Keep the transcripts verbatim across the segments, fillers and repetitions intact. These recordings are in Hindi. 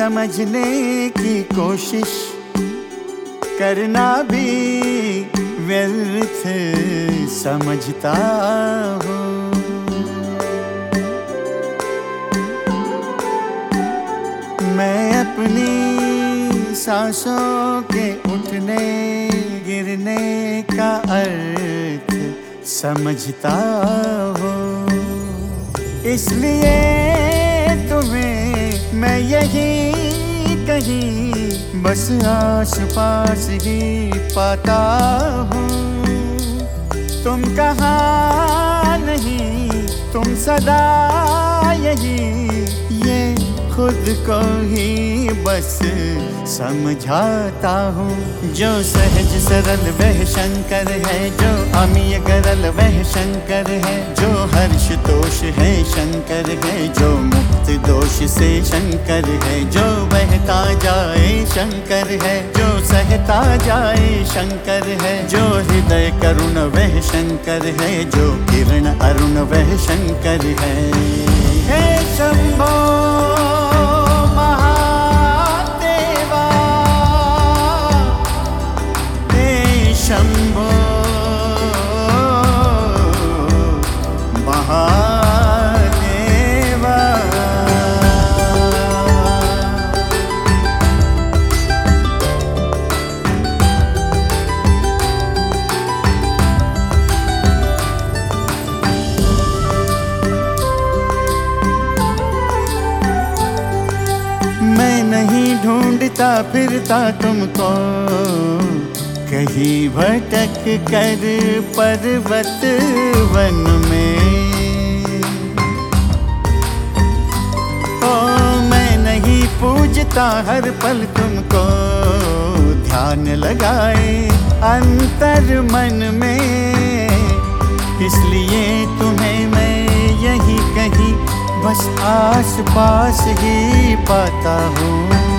समझने की कोशिश करना भी व्यर्थ समझता हूँ। मैं अपनी सांसों के उठने गिरने का अर्थ समझता हूँ। इसलिए तुम्हें मैं यही कहीं बस आस पास ही पाता हूँ। तुम कहाँ नहीं, तुम सदा यही, ये खुद को ही बस समझाता हूँ। जो सहज सरल वह शंकर है, जो अमीय गरल वह शंकर है, जो हर्ष तोष है शंकर है, जो मुक्त दोष से शंकर है, जो बहता जाए शंकर है, जो सहता जाए शंकर है, जो हृदय करुण वह शंकर है, जो किरण अरुण वह शंकर है। हे शंभो शंभो महादेवा। मैं नहीं ढूंढता फिरता तुमको कहीं भटक कर पर्वत वन में। ओ मैं नहीं पूजता हर पल तुमको ध्यान लगाए अंतर मन में। इसलिए तुम्हें मैं यही कहीं बस आस पास ही पाता हूँ।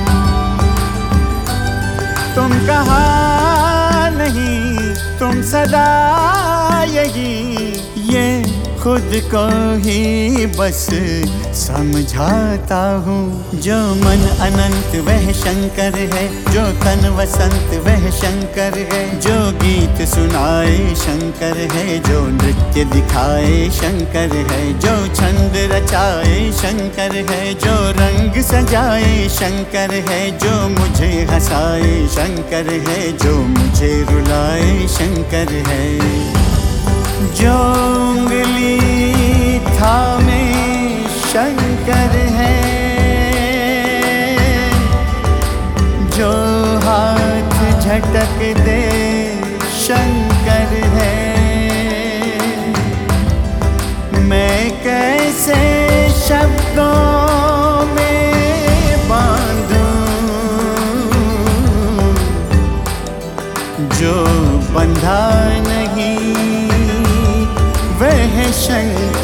तुम कहाँ नहीं, तुम सदा यही, ये खुद को ही बस समझाता हूँ। जो मन अनंत वह शंकर है, जो तन वसंत वह शंकर है, जो गीत सुनाए शंकर है, जो नृत्य दिखाए शंकर है, जो छंद रचाए शंकर है, जो रंग सजाए शंकर है, जो मुझे हंसाए शंकर है, जो मुझे रुलाए शंकर है। जो उंगली थामे शंकर है, जो हाथ झटक दे शंकर है। मैं कैसे शब्दों में बांधूं जो बंधा नहीं वह शंकर